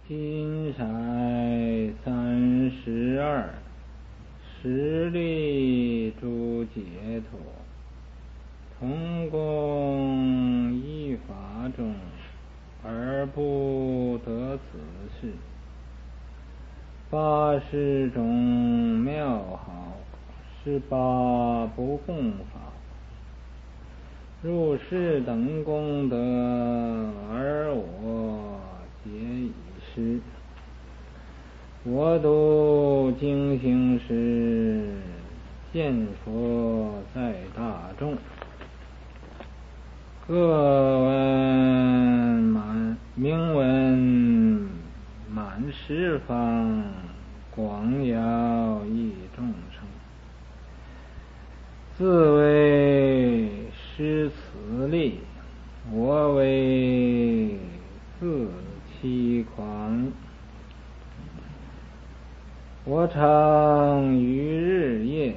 金色32，实力诸解脱，同共一法中，而不得此事。80种妙好，18不共法。入世等功德，而我皆已失。我读经行时，见佛在大众，各闻名闻满十方，广摇益众生。自为施此力，我为自欺诳。我常于日夜，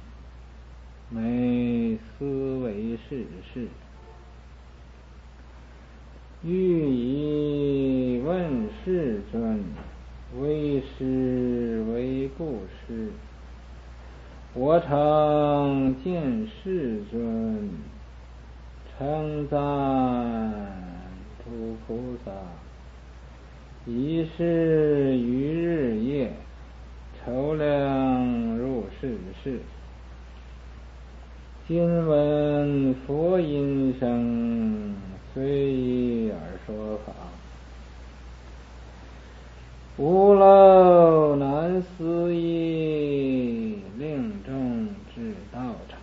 每思维世事，欲以问世尊，为师为故师。我常见世尊，称赞诸菩萨，以是于日夜，筹量入世事。今闻佛音声，随意而说法，无漏难思议，令众至道场。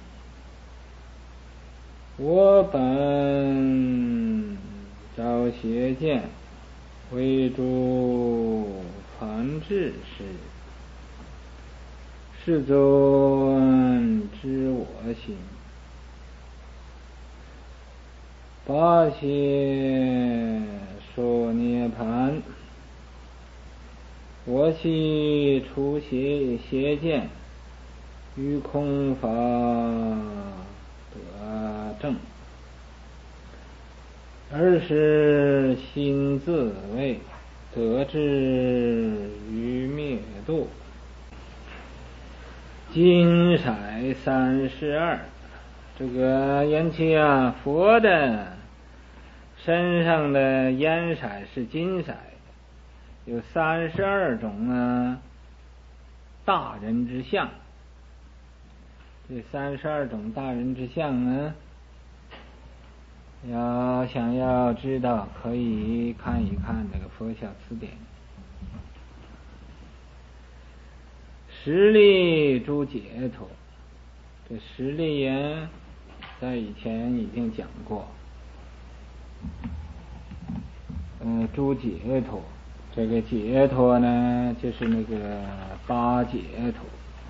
我本招邪见，为诸梵志师。世尊知我心，八邪说涅盘。我悉除邪见，于空法得正，而是心自为得至于灭度。金色32，这个缘起啊，佛的身上的颜色是金色，有32种啊大人之相。这32种大人之相呢，想要知道，可以看一看这个佛教词典。实力诸解脱，这实力呀，在以前已经讲过。诸解脱，这个解脱呢，就是那个八解脱，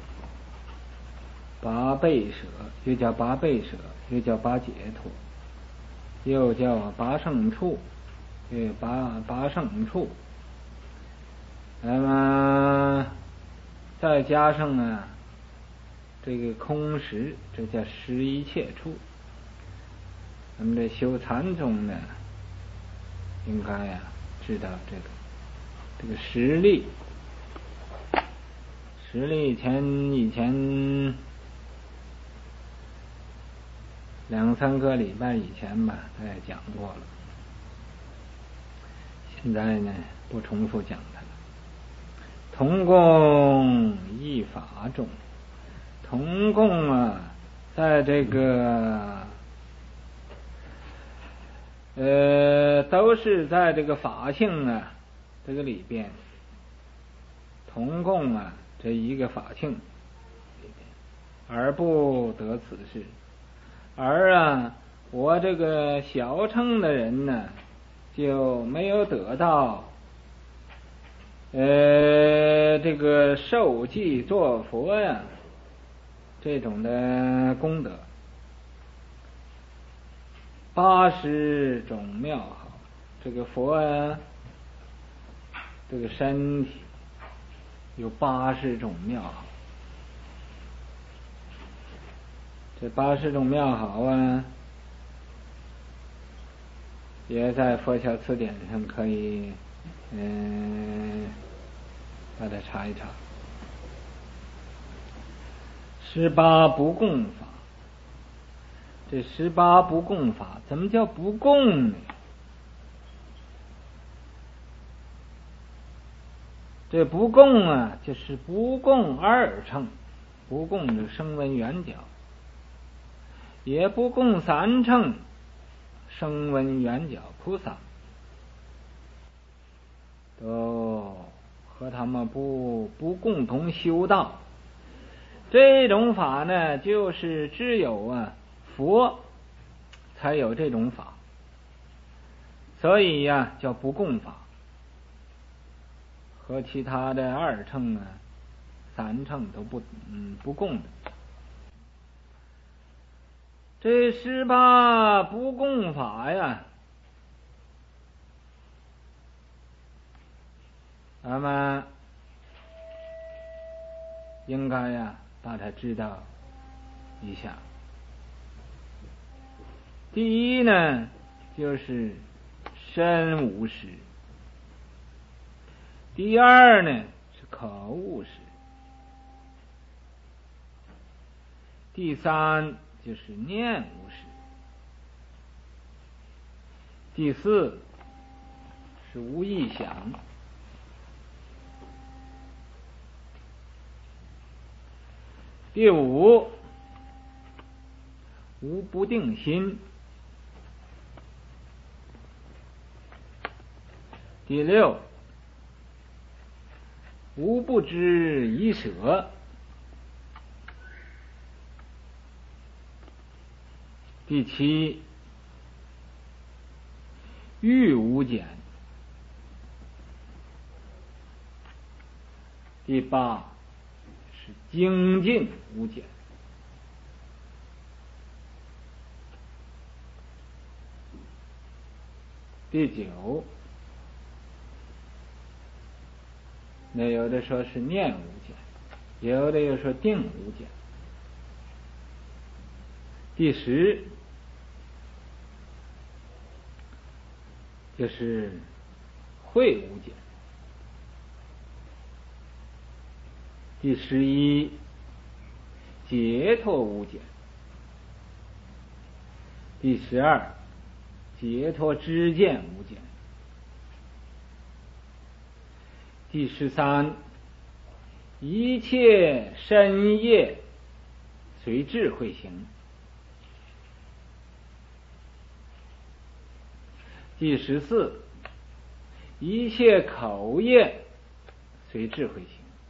八倍舍，又叫八倍舍，又叫八解脱，又叫八圣处，八圣处。那么再加上啊，这个空识，这叫识一切处。咱们这修禅宗呢，应该呀知道这个实力。实力以前2-3个礼拜以前吧，他也讲过了。现在呢，不重复讲它了。同共一法中，同共啊，在这个都是在这个法性啊这个里边，同共啊这一个法性里边，而不得此事。而啊，我这个小乘的人呢，就没有得到这个受记作佛呀这种的功德。80种妙好，这个佛呀，这个身体有80种妙好。这80种妙好啊，也在佛教词典上可以把它查一查。18不共法，这18不共法，怎么叫不共呢？这不共啊，就是不共二乘，不共的声闻缘觉，也不共三乘，声闻缘觉菩萨，都和他们不共同修道。这种法呢，就是只有佛才有这种法，所以叫不共法，和其他的二乘三乘都不共的。这18不共法呀，咱们应该把它知道一下。第一呢，就是身无识；第二呢，是口无识；第三就是念无识；第四是无意想；第五无不定心；第六无不知已舍；第七欲无减；第八是精进无减；第九，那有的说是念无减，有的又说定无减；第10就是慧无减；第11解脱无减；第12解脱知见无减；第13一切身业随智慧行；第14一切口业随智慧行；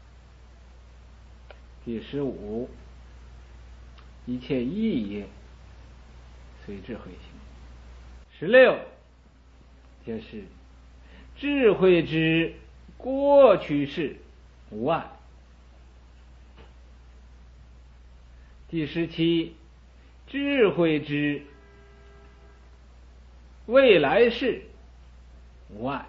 第15一切意业随智慧行；16就是智慧之过去世无碍；第17智慧之未来世无碍；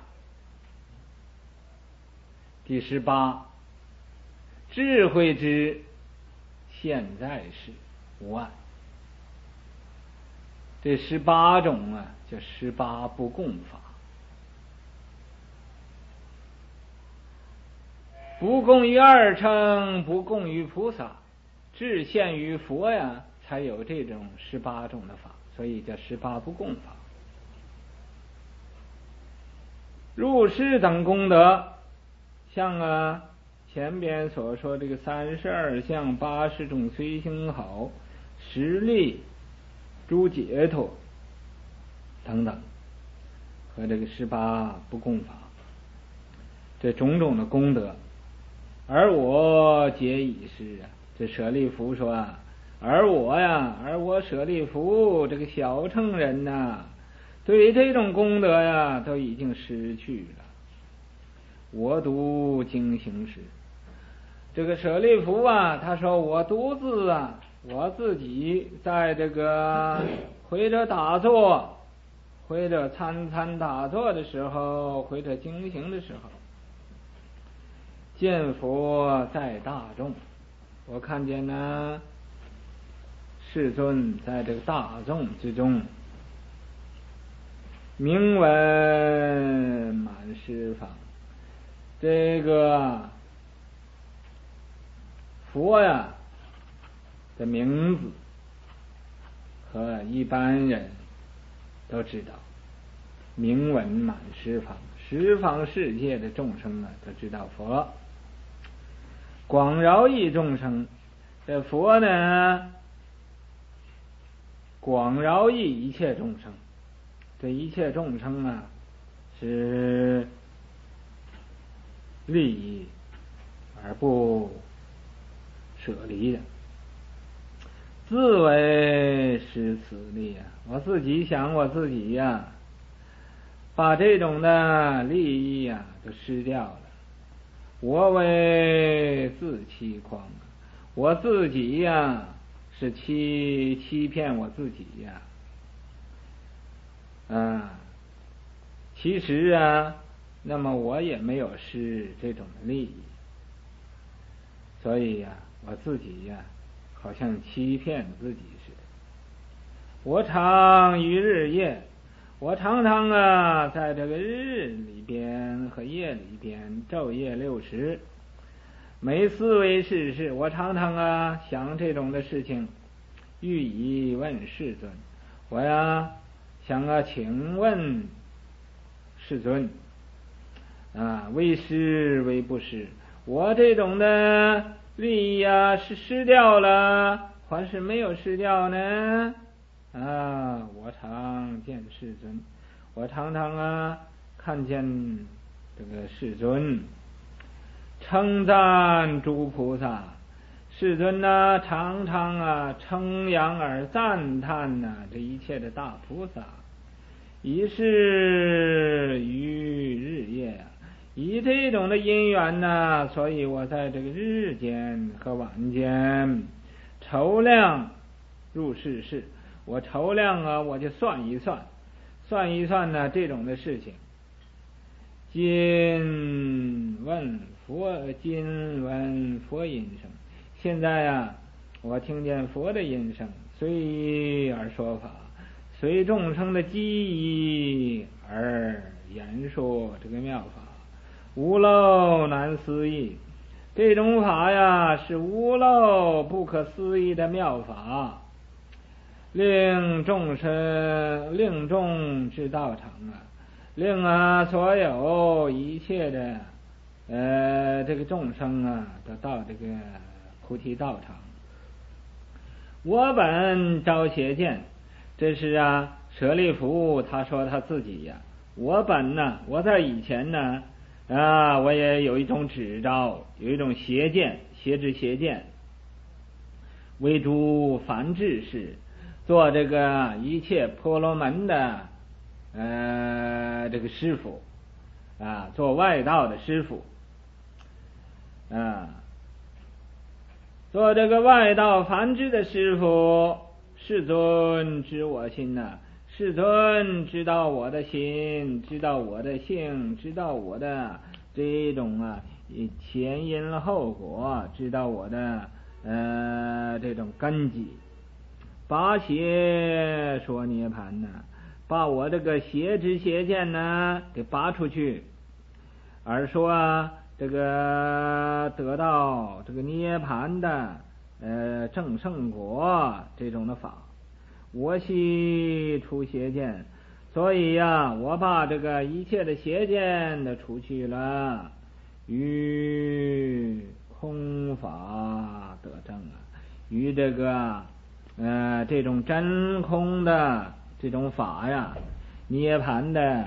第18智慧之现在世无碍。这18种叫18不共法。不共于二乘，不共于菩萨，只限于佛才有这种18种的法，所以叫18不共法。入世等功德，像前边所说这个32相80种随行好实力诸解脱等等，和这个18不共法，这种种的功德，而我皆已是这舍利弗说而我舍利弗这个小乘人对这种功德都已经失去了。我读经行时，这个舍利弗他说我独自我自己在这个回着打坐，回着参打坐的时候，回着经行的时候，见佛在大众，我看见世尊在这个大众之中，名闻满十方。这个佛呀的名字和一般人都知道，名闻满十方，十方世界的众生啊都知道佛，广饶益众生。这佛呢，广饶益一切众生，这一切众生啊是利益而不舍离的，自为失此利啊！我自己想我自己呀，把这种的利益呀都失掉了，我为自欺诳，我自己呀是欺骗我自己呀，其实啊，那么我也没有失这种的利益，所以呀，我自己呀好像欺骗自己似的。我常于日夜，我常常啊在这个日里边和夜里边昼夜60，每思维世事，我常常啊想这种的事情，欲以问世尊，我呀想啊请问世尊为失为不失，我这种的利益啊是失掉了还是没有失掉呢？我常见世尊，我常常啊看见这个世尊，称赞诸菩萨，世尊呢常常啊称扬而赞叹这一切的大菩萨，以是于日夜以这种的因缘呢，所以我在这个日间和晚间筹量入世事，我筹量啊我就算一算呢这种的事情。今闻佛音声，现在啊我听见佛的音声，随而说法，随众生的机宜而言说这个妙法，无漏难思议。这种法呀是无漏不可思议的妙法，令众之道场令所有一切的这个众生都到这个菩提道场。我本招邪见，这是舍利弗他说他自己我本我在以前我也有一种指招，有一种邪见，邪知邪见，为诸梵志士，做这个一切婆罗门的这个师傅做外道的师傅做这个外道梵志的师傅。世尊知我心世尊知道我的心，知道我的性，知道我的这种前因后果，知道我的这种根基，拔邪说涅槃把我这个邪知邪见给拔出去，而说这个得到这个涅槃的正圣果这种的法。我悉除邪见，所以我把这个一切的邪见都除去了，于空法得正于这个这种真空的这种法涅槃的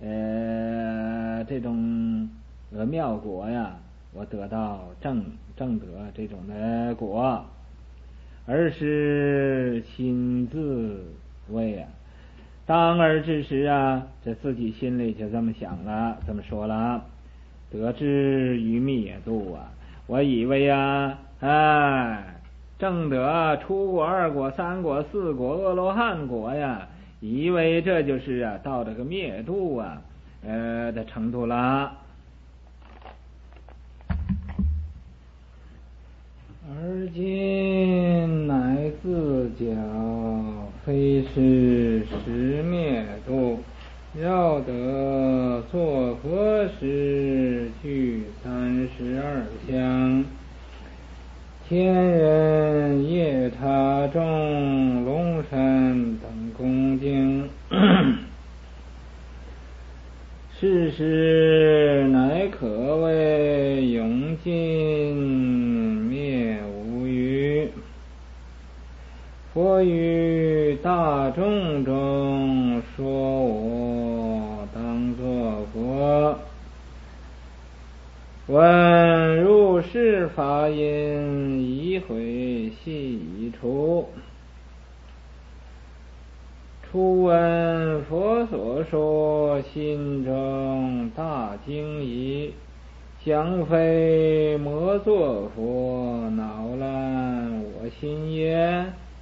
这种妙果我得到正得这种的果，而是心自谓当而之时这自己心里就这么想了，这么说了，得之于灭度我以为正得初果、二果、三果、四果、阿罗汉果以为这就是到这个灭度的程度了。而今乃自觉非是实灭度， 要得作佛时，具32相。天人夜叉众龙神等恭敬，是时乃可谓永尽灭无余。佛于大众中说我当作佛，闻入世法音，一回悉已除。初闻佛所说，心中大惊疑，将非魔作佛，恼乱我心也。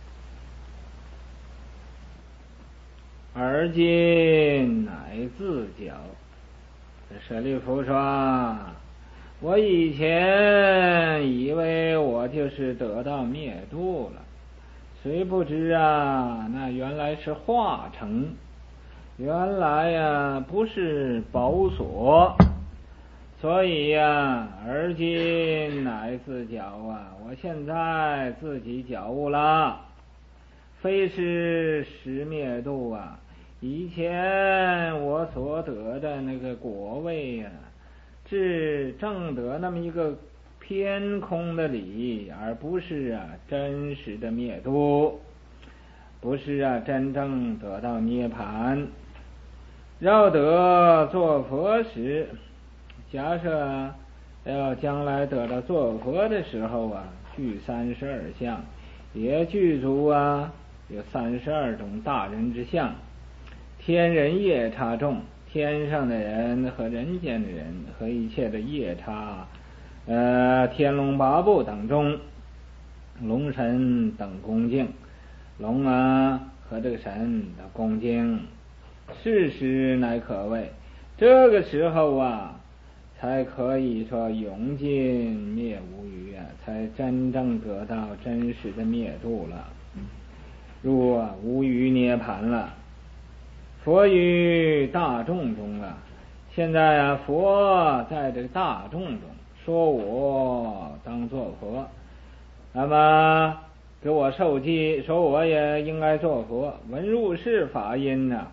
而今乃自教。舍利弗说，我以前以为我就是得到灭度了，谁不知啊，那原来是化成，原来呀不是宝所，所以呀，而今乃自觉啊，我现在自己觉悟了，非是实灭度啊。以前我所得的那个果位呀，是正得那么一个偏空的理，而不是啊真实的灭度，不是啊真正得到涅盘。要得做佛时，假设要将来得到做佛的时候啊，具32相，也具足啊有32种大人之相。天人夜叉众，天上的人和人间的人和一切的夜叉，天龙八部等中，龙神等恭敬，龙啊和这个神的恭敬，是时乃可谓，这个时候啊，才可以说永尽灭无余啊，才真正得到真实的灭度了，入无余涅盘了。佛于大众中啊，现在啊，佛在这个大众中说我当作佛，那么给我受记，说我也应该做佛，闻入世法音啊，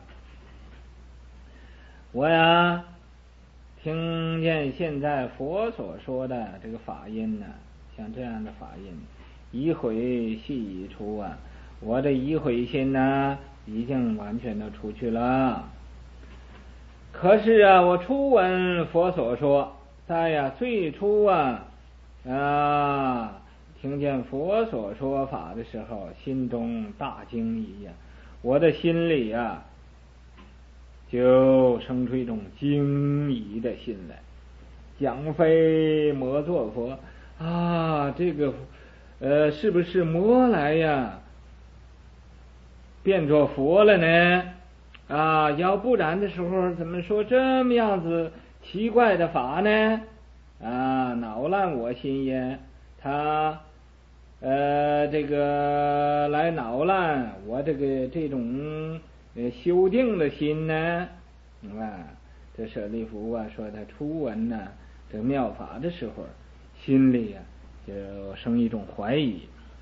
我呀听见现在佛所说的这个法音呢，像这样的法音，一回悉已除啊，我的一回心呢已经完全的出去了。可是啊，我初闻佛所说，在呀最初听见佛所说法的时候，心中大惊疑呀，我的心里呀就生出一种惊疑的心来，将非魔作佛啊，这个是不是魔来呀变作佛了呢？啊，要不然的时候怎么说这么样子奇怪的法呢？啊，恼乱我心也，他这个来恼乱我这种修定的心呢？这舍利弗啊说他初闻呢这个妙法的时候，心里就生一种怀疑。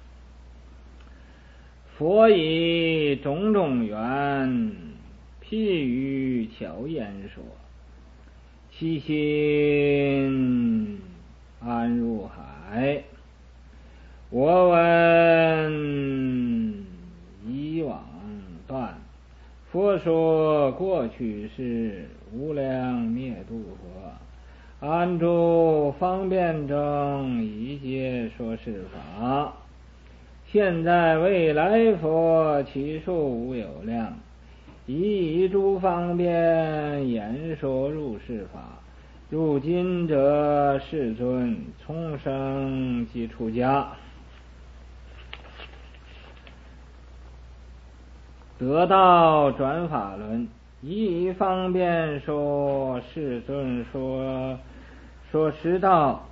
佛以种种缘，譬喻巧言说，其心安入海。我闻以往断，佛说过去世，无量灭度佛，安住方便中，一切说是法。现在未来佛，其数无有量，以诸方便言说入世法。入今者，世尊从生即出家，得道转法轮，以方便说，世尊说实道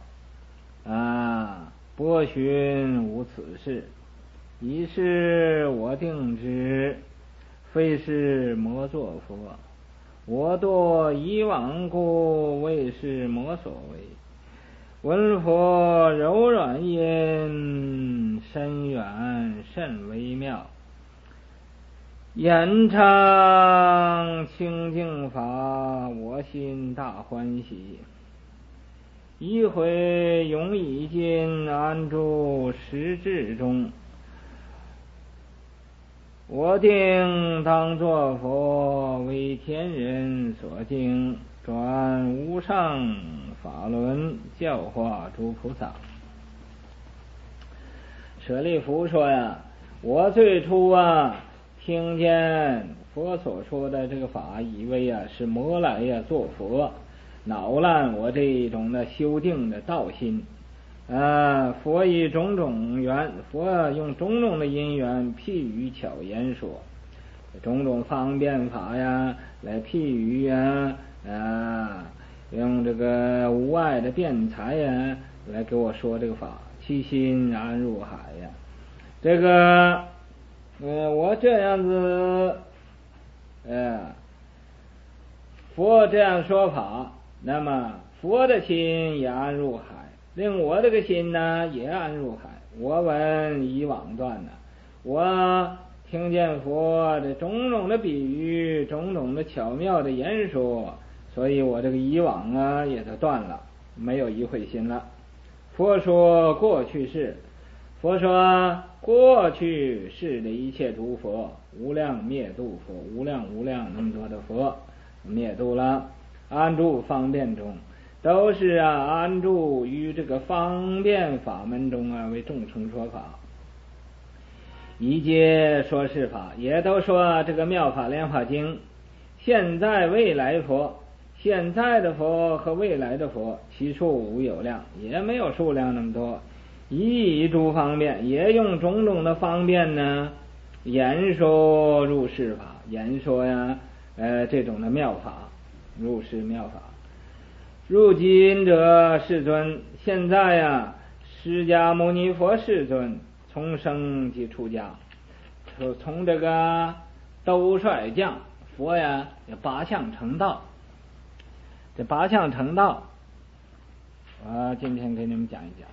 波旬无此事，以是我定之，非是魔作佛。 我堕以往故，为是魔所为。闻佛柔软音，深远甚微妙。言唱清净法，我心大欢喜。一回永已尽，安住实智中。我定当作佛，为天人所敬，转无上法轮，教化诸菩萨。舍利弗说呀，我最初听见佛所说的这个法，以为是魔来做佛，恼烂我这种的修定的道心。佛以种种缘，佛用种种的因缘譬喻巧言说，种种方便法来譬喻用这个无碍的辩才来给我说这个法，其心安入海这个我这样子佛这样说法，那么佛的心也安入海，令我这个心也安入海。我闻以往断我听见佛的种种的比喻，种种的巧妙的言说，所以我这个以往也就断了，没有疑慧心了。佛说过去世，佛说过去世的一切诸佛，无量灭度佛，无量那么多的佛灭度了，安住方便中，都是安住于这个方便法门中为众生说法。一皆说是法，也都说这个妙法莲华经。现在未来佛，现在的佛和未来的佛，其数无有量，也没有数量那么多。以诸方便，也用种种的方便言说入世法，言说这种的妙法，入世妙法。入今者世尊，现在释迦牟尼佛世尊从生即出家，从这个兜率降佛有八相成道。这八相成道我今天给你们讲一讲。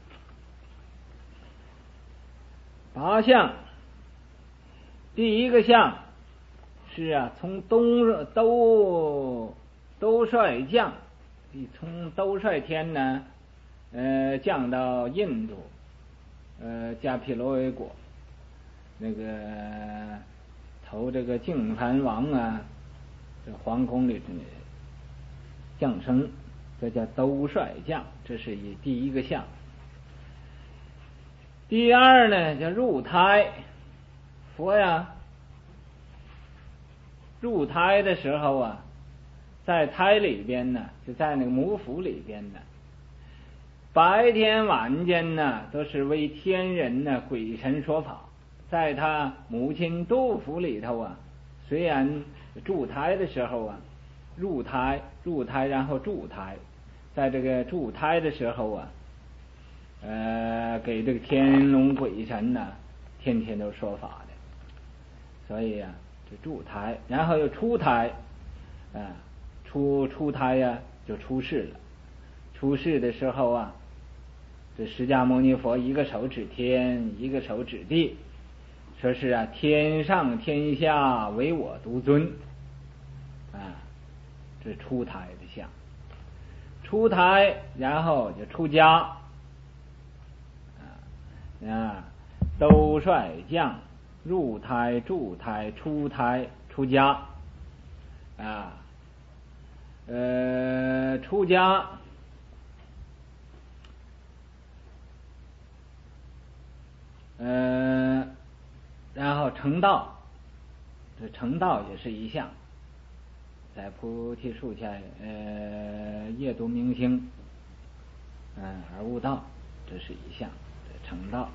八相，第一个相是从兜率降，从兜率天降到印度迦毗罗卫国，那个投这个净坛王这皇宫里降生，这叫兜率降，这是第一个相。第二叫入胎，佛入胎的时候在胎里边就在那个母腹里边白天晚间都是为天人鬼神说法。在他母亲肚腹里头虽然住胎的时候入胎然后住胎，在这个住胎的时候给这个天龙鬼神天天都说法的，所以就住胎，然后又出胎出胎就出世了。出世的时候这释迦牟尼佛一个手指天，一个手指地，说是天上天下唯我独尊这出胎的相。出胎然后就出家兜率降，入胎住胎出胎出家出家然后成道，这成道也是一项，在菩提树下夜读明星而悟道，这是一项成道。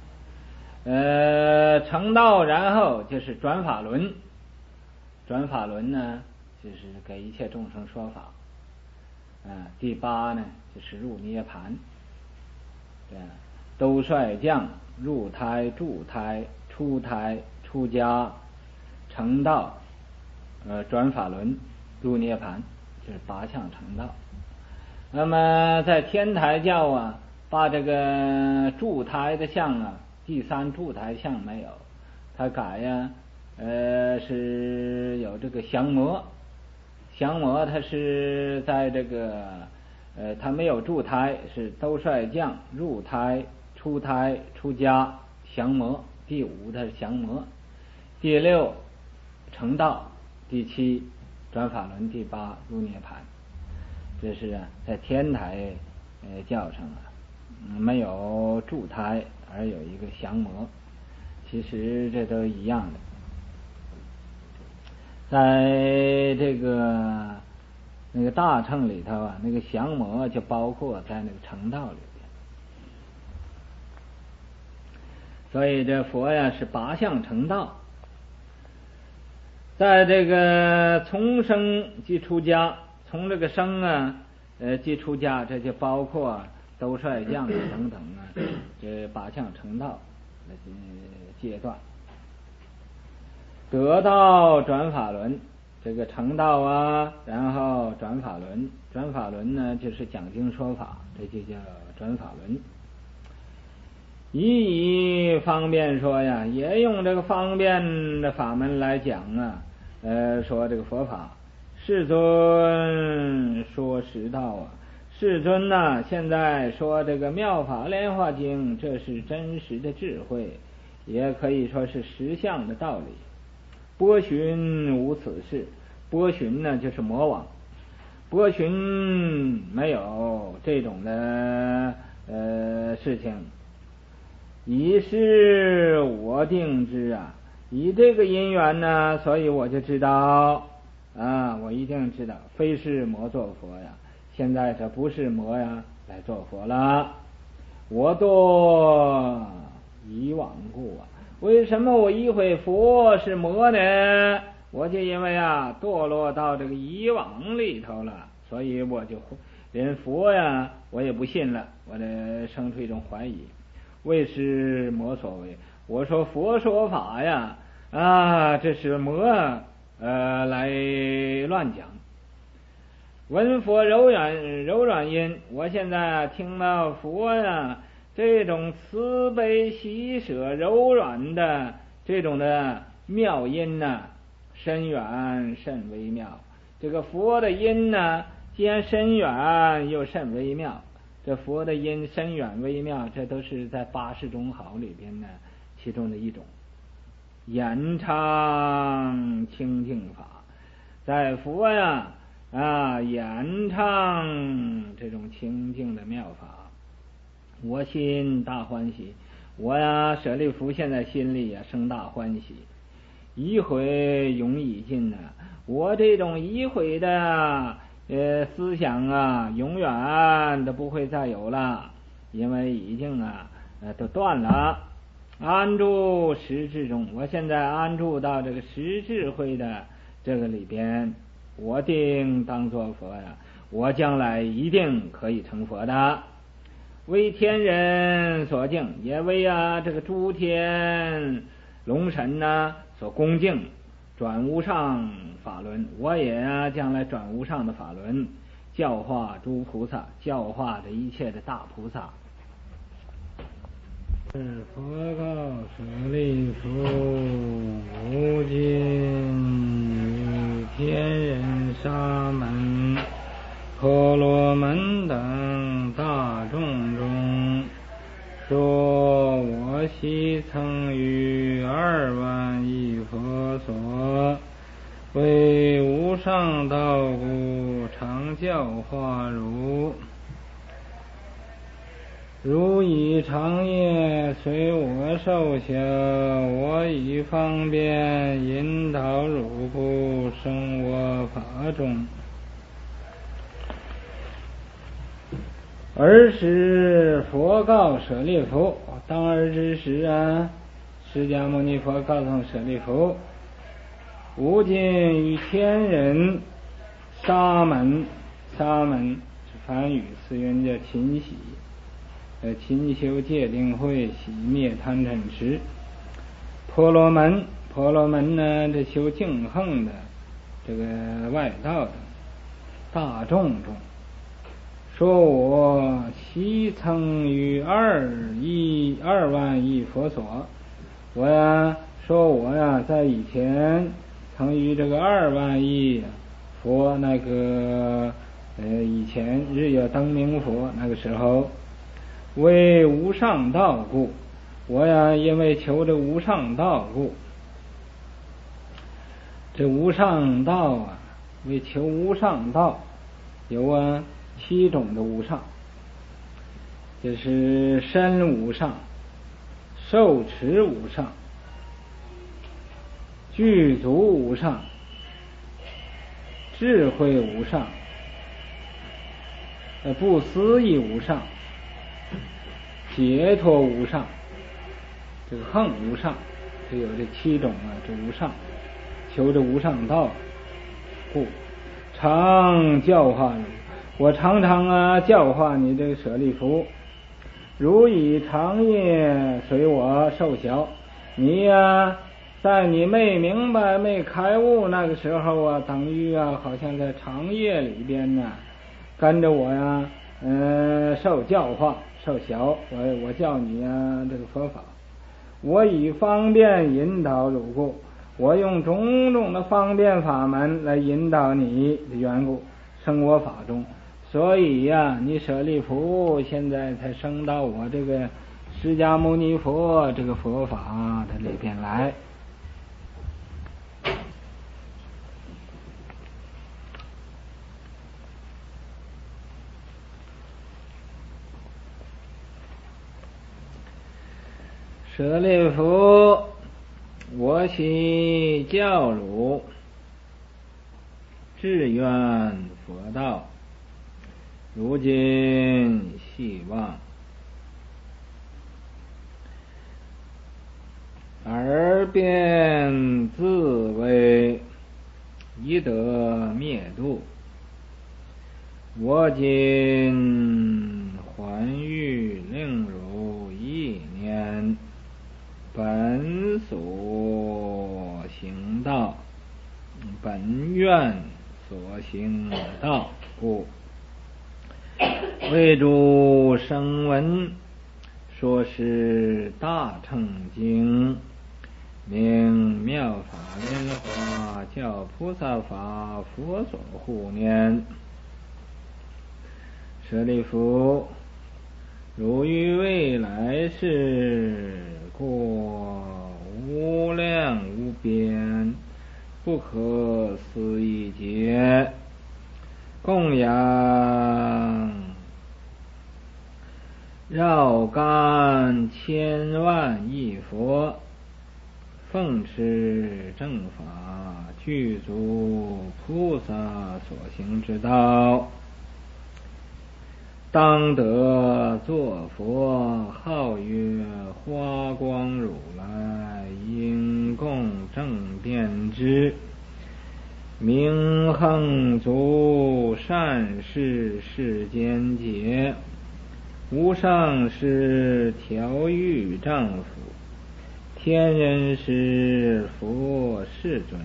成道然后就是转法轮，转法轮就是给一切众生说法第八就是入涅盘兜率降，入胎住胎出胎出家成道转法轮入涅盘，就是八相成道。那么在天台教啊，把这个柱台的相啊，第三柱台相没有，他改呀，是有这个降魔。降魔它是在这个它没有柱台，是兜率降、入台、出台、出家、降魔。第五它是降魔，第六成道，第七转法轮，第八入涅盘。这是在天台教上没有柱台，而有一个降魔。其实这都一样的。在这个那个大乘里头啊，那个降魔就包括在那个成道里边。所以这佛呀是八相成道。在这个从生即出家，从这个生啊即出家，这就包括兜率降等等啊，这八相成道的阶段。得道转法轮，这个成道啊，然后转法轮，转法轮呢就是讲经说法，这就叫转法轮。以方便说呀，也用这个方便的法门来讲啊，说这个佛法。世尊说实道啊，世尊呐，现在说这个妙法莲华经，这是真实的智慧，也可以说是实相的道理。波旬无此事，波旬呢就是魔王，波旬没有这种的事情。以是我定之啊，以这个因缘呢，所以我就知道啊，我一定知道，非是魔做佛呀。现在这不是魔呀来做佛了，我堕以往故啊。为什么我一会佛是魔呢？我就因为啊堕落到这个以往里头了，所以我就连佛呀我也不信了，我得生出一种怀疑。为是魔所为，我说佛说法呀这是魔来乱讲。闻佛柔软音，我现在听到佛呀这种慈悲喜舍柔软的这种的妙音深远甚微妙。这个佛的音既然深远又甚微妙，这佛的音深远微妙，这都是在80种好里边其中的一种。演唱清净法，在佛演唱这种清净的妙法，我心大欢喜。我舍利弗现在心里生大欢喜。一悔永已尽我这种一悔的思想永远都不会再有了，因为已经都断了。安住实智中，我现在安住到这个实智慧的这个里边，我定当作佛我将来一定可以成佛的。为天人所敬，也为这个诸天龙神所恭敬。转无上法轮，我也将来转无上的法轮，教化诸菩萨，教化这一切的大菩萨。佛告舍利弗，无尽于天人沙门婆罗门等大众中，说我昔曾于2万亿佛所，为无上道故，常教化如以长夜随我受小，我以方便引导汝故，生我法中。尔时佛告舍利弗，当尔之时释迦牟尼佛告诉舍利弗，无尽于天人沙门是梵语，词云叫勤喜，勤修戒定慧，洗灭贪嗔痴。婆罗门这修净横的， 这个外道的大众中，说我昔曾于2万亿佛所，我呀说我呀在以前曾于这个2万亿佛那个以前日月灯明佛那个时候，为无上道故，我呀因为求这无上道故，这无上道啊，为求无上道有7种的无上，就是身无上、受持无上、具足无上、智慧无上、不思议无上、解脱无上，这个恒无上，就有这7种这无上，求这无上道故，常教化你。我常常教化你这个舍利弗，如以长夜随我受小。你在你没明白没开悟那个时候等于好像在长夜里边跟着我受教化受小。我教你这个佛法，我以方便引导如故，我用种种的方便法门来引导你的缘故，生我法中。所以你舍利弗现在才升到我这个释迦牟尼佛这个佛法的里边来。舍利弗，我昔教汝志愿佛道，如今希望而便自为宜得灭度。我今还欲令汝意念本所行道，本愿所行道故，为诸声闻说是大乘经，名妙法莲华，教菩萨法，佛所护念。舍利弗，如于未来世过无量无边不可思议劫，供养绕干千万亿佛，奉持正法，具足菩萨所行之道，当得作佛，号曰花光如来，应供正遍知，明恒足善事世间解，无上师调御丈夫，天人师佛世尊，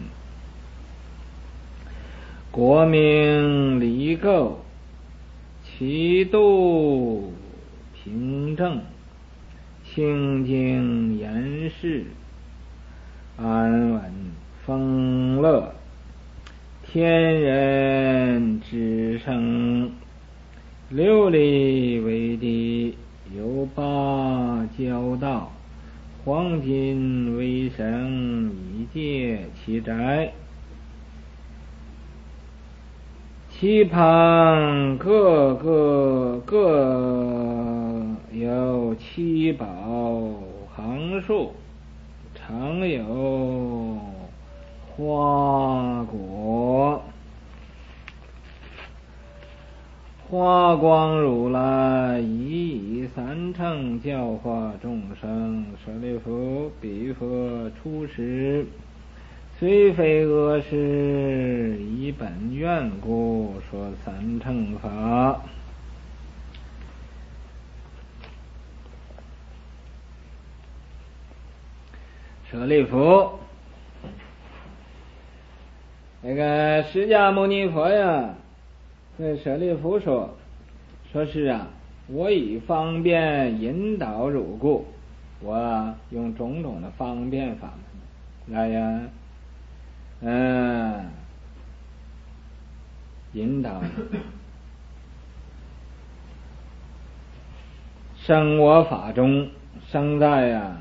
国名离垢，其度平正，清净严饰，安稳丰乐，天人之生，琉璃为地，有8交道，黄金为绳，以界其宅，其旁各有7宝行树，常有花果。花光如来已以3乘教化众生。舍利弗，彼佛出世，虽非恶事，以本愿故说3乘法。舍利弗， 这个释迦牟尼佛呀，对舍利弗说是啊，我以方便引导汝故，我用种种的方便法门来呀，引导生我法中，生在呀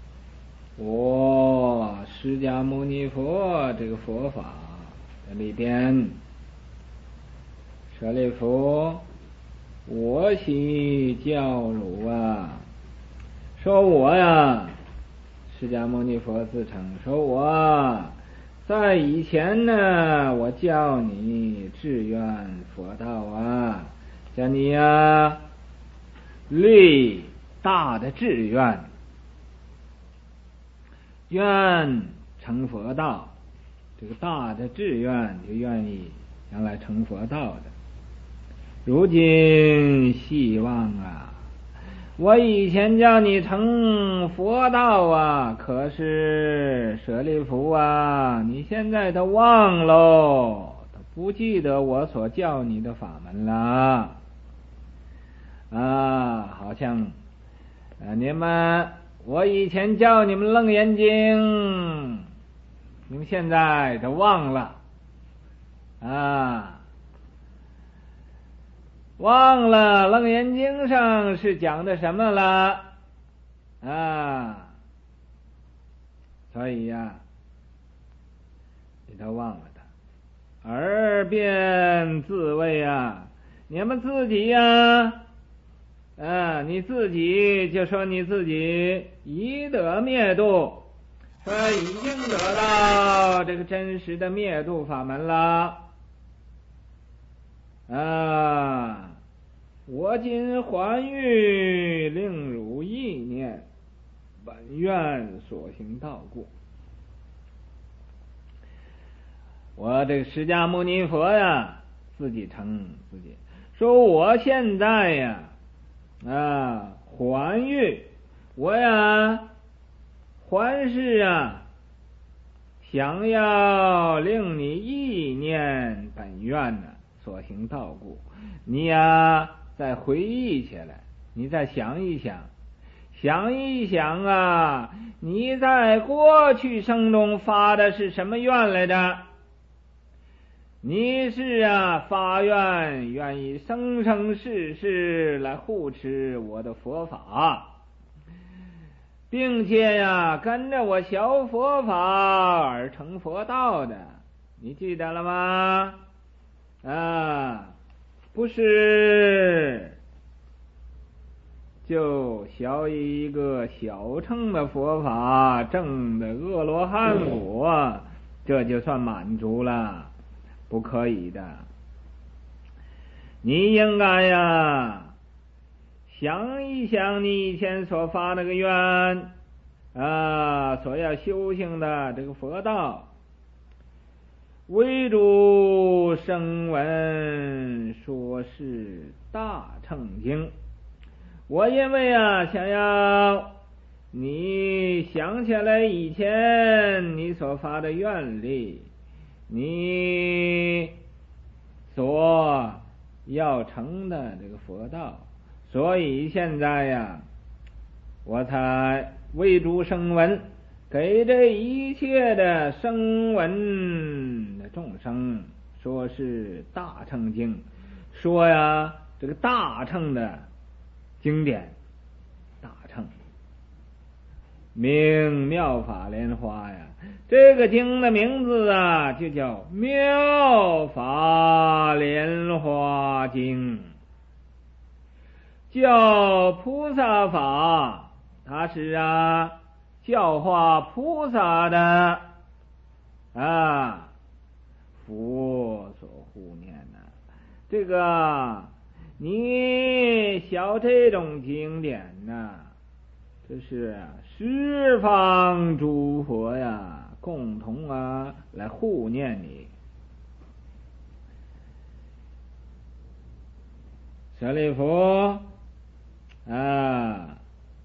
我释迦牟尼佛这个佛法里边。舍利弗，我昔教汝啊，说我呀，释迦牟尼佛自称说我在以前呢，我教你志愿佛道啊，叫你呀立大的志愿，愿成佛道。这个大的志愿就愿意将来成佛道的。如今希望啊，我以前叫你成佛道啊，可是舍利弗啊，你现在都忘喽，都不记得我所教你的法门了啊，好像你们我以前教你们楞严经，你们现在都忘了啊，忘了楞严经上是讲的什么了啊，所以呀，你都忘了它，而便自谓啊，你们自己呀，你自己就说你自己已得灭度，说已经得到这个真实的灭度法门了啊！我今还欲令汝意念，本愿所行道故。我这个释迦牟尼佛呀，自己称自己说，我现在呀，还欲，我呀，还是啊，想要令你意念本愿呢，所行道故。你呀，再回忆起来，你再想一想，想一想啊，你在过去生中发的是什么愿来着？你是啊，发愿愿意生生世世来护持我的佛法，并且呀，跟着我学佛法而成佛道的，你记得了吗？不是就学一个小乘的佛法，证的阿罗汉果，这就算满足了，不可以的。你应该呀，想一想你以前所发那个愿所要修行的这个佛道，为主声闻说是大乘经。我因为想要你想起来以前你所发的愿力，你所要成的这个佛道，所以现在呀，我才为诸声闻，给这一切的声闻的众生说是大乘经，说呀这个大乘的经典，大乘名妙法莲花呀，这个经的名字就叫妙法莲花经。教菩萨法，它是教化菩萨的佛所护念的。这个你学这种经典这是十方诸佛呀共同来护念你。舍利弗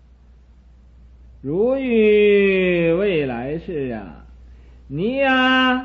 如欲未来世你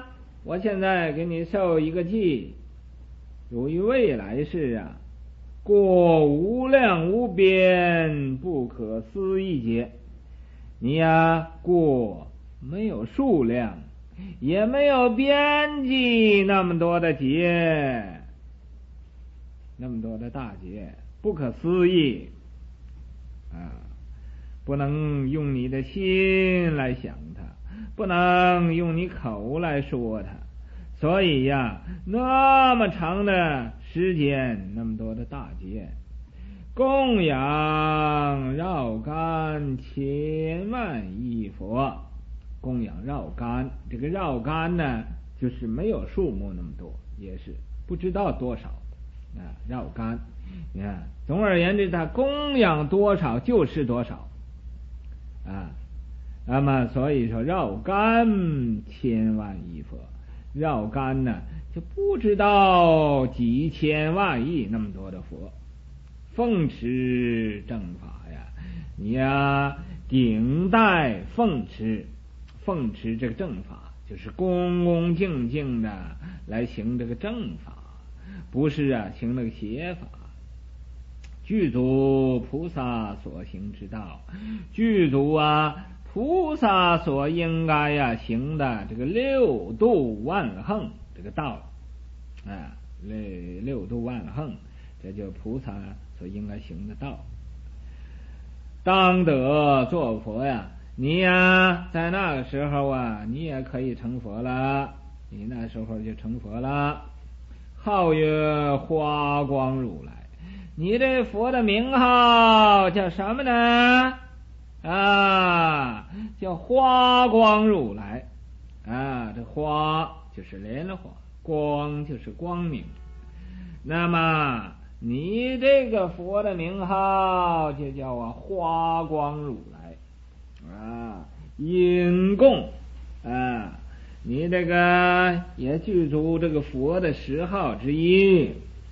我现在给你受一个记，由于未来世啊，过无量无边不可思议劫，你呀过没有数量也没有边际那么多的劫，那么多的大劫，不可思议啊！不能用你的心来想它，不能用你口来说它，所以呀，那么长的时间，那么多的大劫，供养绕干千万亿佛，供养绕干，这个绕干呢，就是没有数目那么多，也是不知道多少啊，绕干，你看，总而言之，它供养多少就是多少啊。那么所以说绕干千万亿佛，绕干呢就不知道几千万亿那么多的佛，奉持正法呀，你呀顶戴奉持这个正法，就是恭恭敬敬的来行这个正法，不是啊行那个邪法。具足菩萨所行之道，具足啊菩萨所应该呀行的这个六度万行这个道啊，六度万行，这就菩萨所应该行的道。当得做佛呀，你呀在那个时候啊，你也可以成佛了，你那时候就成佛了，号曰花光如来。你这佛的名号叫什么呢？啊，叫花光如来啊。这花就是莲花，光就是光明。那么你这个佛的名号就叫花光如来啊，因供啊，你这个也具足这个佛的十号之一。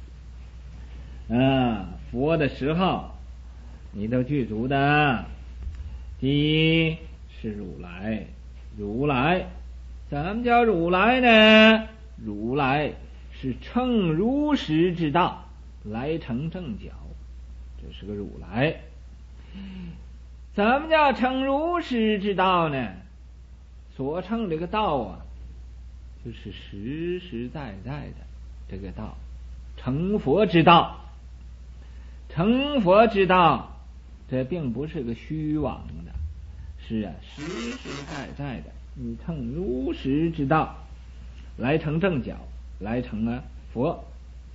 佛的十号你都具足的。第一是如来，如来怎么叫如来呢？如来是乘如实之道来成正觉，这是个如来。怎么叫乘如实之道呢？所乘这个道啊，就是实实在在的这个道，成佛之道。成佛之道，这并不是个虚妄的，是啊，实实在在的，你乘如实之道来成正觉，来成佛。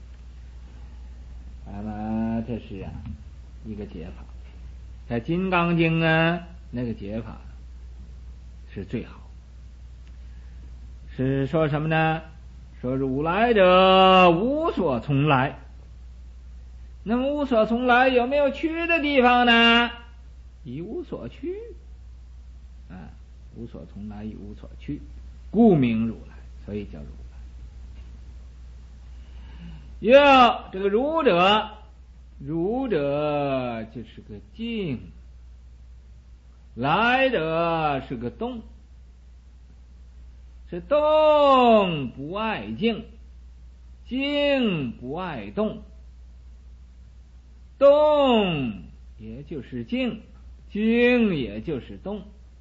那么这是啊一个解法，在《金刚经》那个解法是最好，是说什么呢？说如来者无所从来。那么无所从来有没有去的地方呢？一无所去啊，无所从来，一无所去，故名如来，所以叫如来。这个如者，如者就是个静，来者是个动，是动不爱静，静不爱动。动也就是静，静也就是动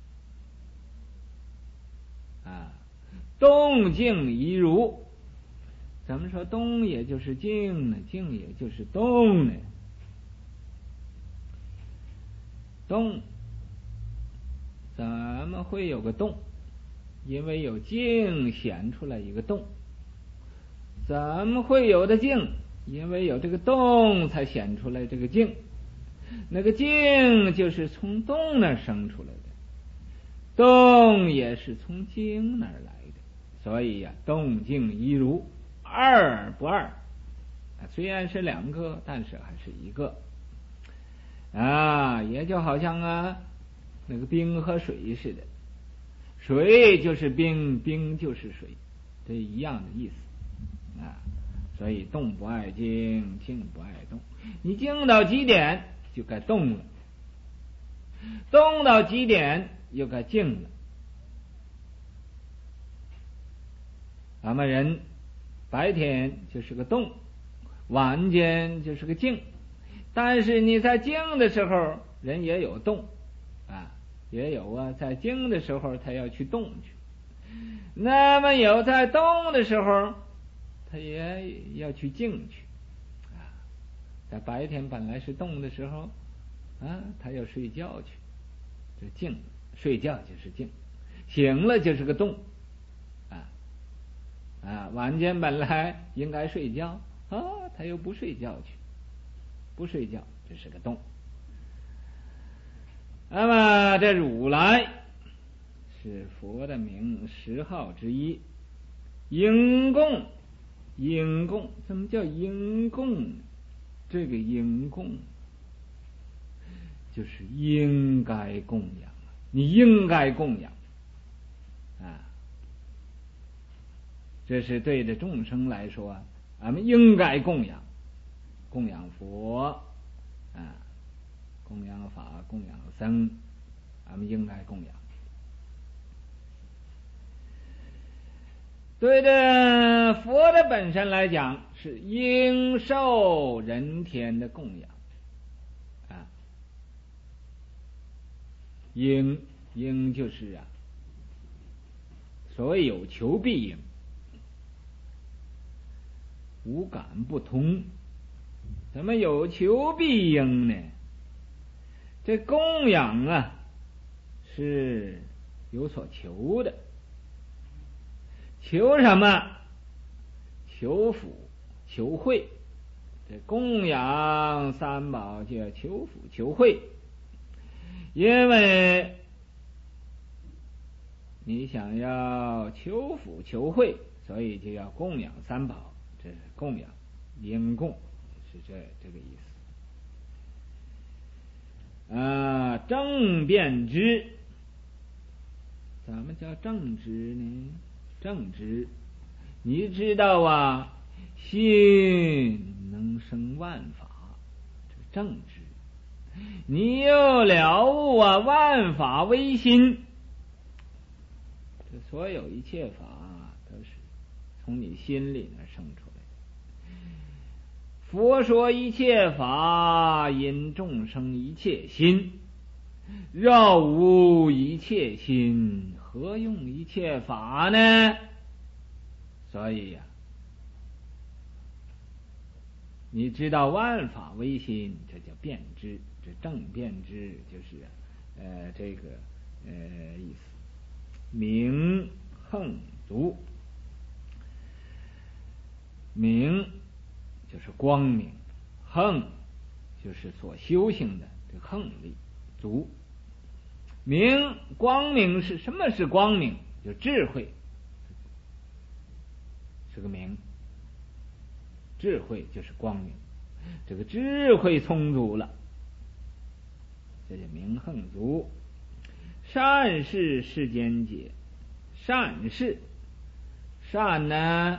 啊，动静一如。怎么说动也就是静呢？静也就是动呢？动怎么会有个动？因为有静显出来一个动。怎么会有的静？因为有这个动才显出来这个静，那个静就是从动那儿生出来的，动也是从静那儿来的，所以呀，动静一如，二不二，虽然是两个，但是还是一个啊，也就好像那个冰和水似的，水就是冰，冰就是水，这一样的意思啊。所以动不爱静，静不爱动。你静到极点就该动了，动到极点又该静了那么人白天就是个动，晚间就是个静，但是你在静的时候人也有动啊，也有在静的时候他要去动去，那么有在动的时候他也要去静去啊。在白天本来是动的时候啊，他要睡觉去，就静，睡觉就是静，醒了就是个动晚间本来应该睡觉他又不睡觉去，不睡觉这是个动。那么这如来是佛的名10号之一，应供。应供怎么叫应供？这个应供就是应该供养，你应该供养这是对着众生来说俺们应该供养，供养佛供养法，供养僧，俺们应该供养。对着佛的本身来讲，是应受人天的供养应就是所谓有求必应，无感不通。怎么有求必应呢？这供养是有所求的，求什么？求福求慧。这供养三宝就要求福求慧，因为你想要求福求慧，所以就要供养三宝，这是供养应供，是这个意思正遍知。怎么叫正知呢？正知你知道心能生万法，这正知。你又了悟万法唯心，这所有一切法都是从你心里那生出来的。佛说一切法因众生一切心，绕无一切心，何用一切法呢？所以你知道万法唯心，这叫遍知，这正遍知就是这个意思。明横足，明就是光明，横就是所修行的这个横力，足明光明是什么？是光明，就智慧，是个明，智慧就是光明，这个智慧充足了，这叫明横足。善事世间解，善事，善呢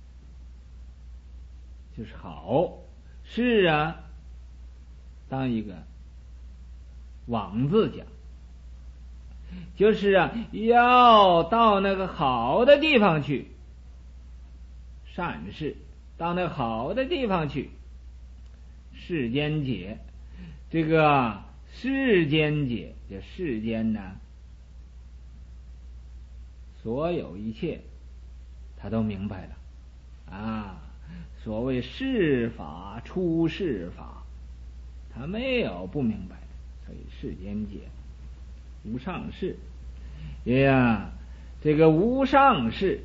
就是好事当一个往字讲，就是要到那个好的地方去，善事到那个好的地方去。世间解，这个世间解，这世间所有一切他都明白了所谓世法出世法，他没有不明白的，所以世间解。无上士这个无上士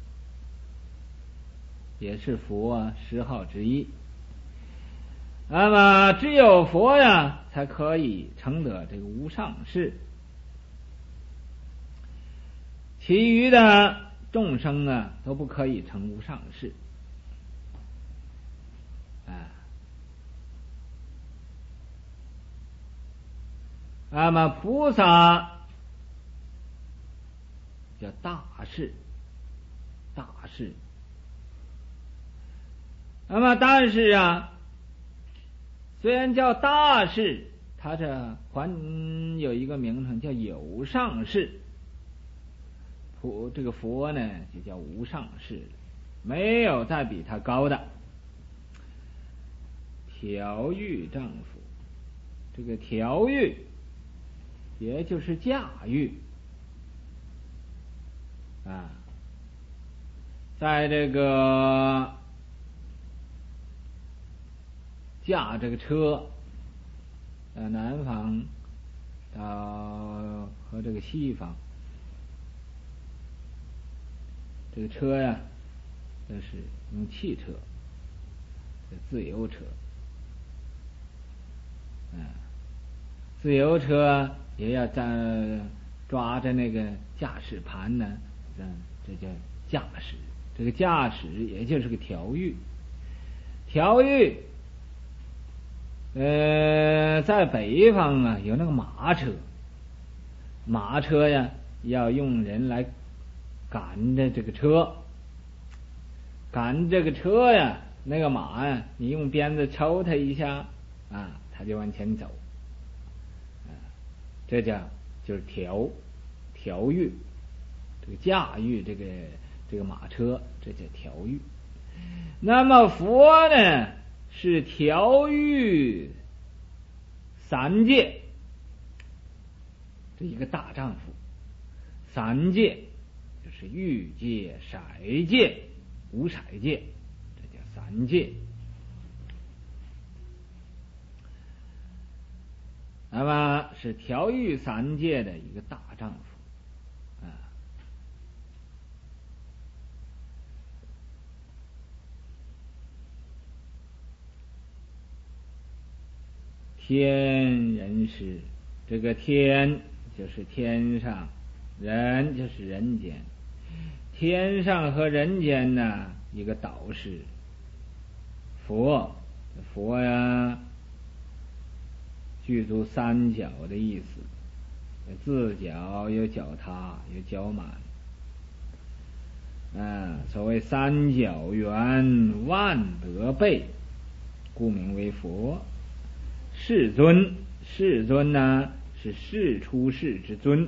也是佛10号之一。那么只有佛才可以成得这个无上士，其余的众生都不可以成无上士那么菩萨叫大士，大士。那么但是虽然叫大士，他这还有一个名称叫有上士。 这个佛呢就叫无上士，没有再比他高的。调御丈夫，这个调御也就是驾驭啊，在这个驾这个车，南方到和这个西方，这个车呀，这是用汽车，自由车，自由车也要抓着那个驾驶盘呢，这叫驾驶。这个驾驶也就是个调御，调御。在北方啊，有那个马车，马车呀要用人来赶着这个车，赶这个车呀，那个马呀，你用鞭子抽它一下啊，它就往前走，这就是调御，这个驾驭这个马车，这叫调御。那么佛呢是调御三界，这一个大丈夫。三界就是欲界、色界、无色界，这叫三界。那么是调御三界的一个大丈夫啊。天人师，这个天就是天上，人就是人间。天上和人间呢，一个导师，佛呀，具足三角的意思，自角有角他，有角满。所谓三角圆，万德备，故名为佛。世尊，世尊呢是世出世之尊。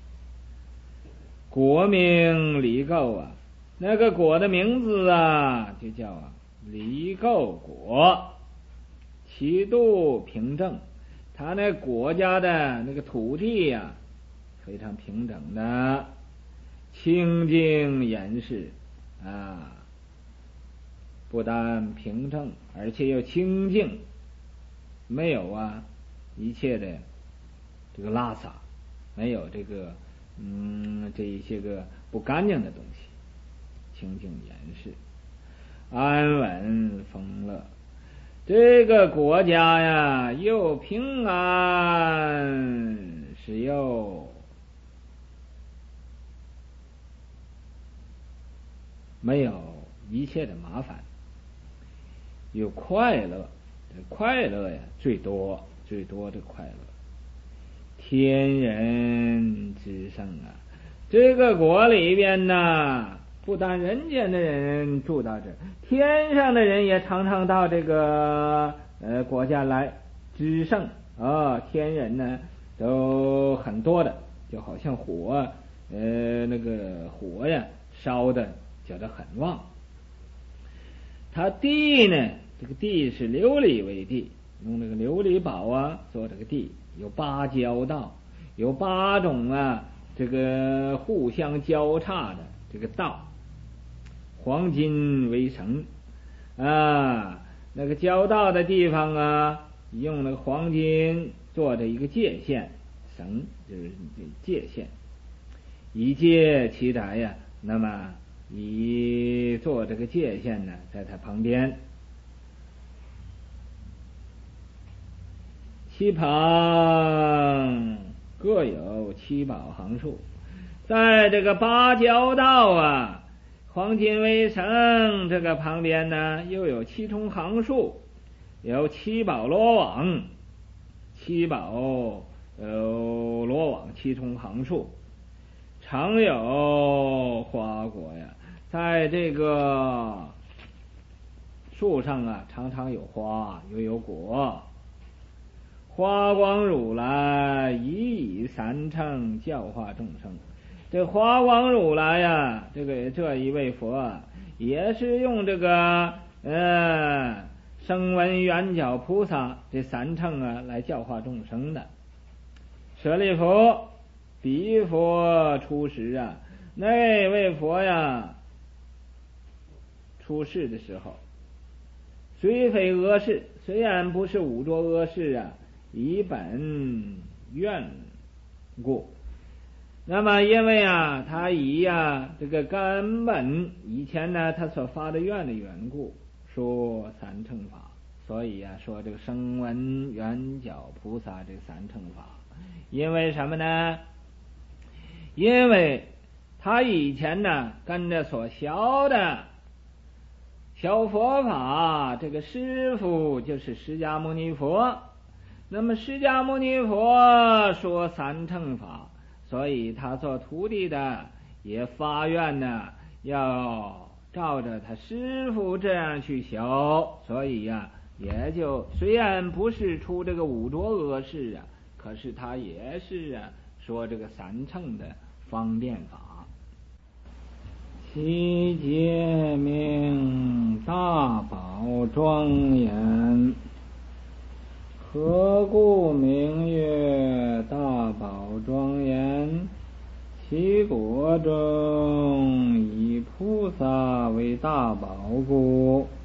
果名离垢啊，那个果的名字啊就叫离垢果。其度平正，他那国家的那个土地呀，非常平整的，清净严实啊，不但平正，而且又清净，没有一切的这个拉撒，没有这个这一些个不干净的东西，清净严实，安稳丰乐。这个国家呀，又平安，是又没有一切的麻烦，有快乐。快乐呀，最多的快乐，天人之盛啊！这个国里边呢，不但人间的人住到这，天上的人也常常到这个国家来之盛啊。天人呢都很多的，就好像火那个火呀烧的觉得很旺。它地呢，这个地是琉璃为地，用那个琉璃宝做这个地，有8交道，有8种这个互相交叉的这个道，黄金为绳那个交道的地方用那个黄金做的一个界限，绳就是界限，以界其台呀，那么以做这个界限呢，在它旁边。七旁各有7宝行树，在这个8交道黄金为绳这个旁边呢，又有7重行树，有7宝罗网，7宝罗网7重行树，常有花果呀，在这个树上常常有花，又有果。花光如来一以3乘教化众生， 这华光如来呀，这一位佛也是用这个声闻缘觉菩萨这三乘来教化众生的。舍利弗，彼佛出世那位佛出世的时候，虽非恶世，虽然不是五浊恶世以本愿故。那么因为他以这个根本以前他所发的愿的缘故，说三乘法，所以说这个声闻缘觉菩萨这三乘法。因为什么呢？因为他以前跟着所学的小佛法，这个师父就是释迦牟尼佛。那么释迦牟尼佛说三乘法，所以他做徒弟的也发愿要照着他师父这样去学，所以也就虽然不是出这个五浊恶世可是他也是说这个三乘的方便法。其节名大宝庄严，何故名曰大宝庄严？其国中以菩萨为大宝故。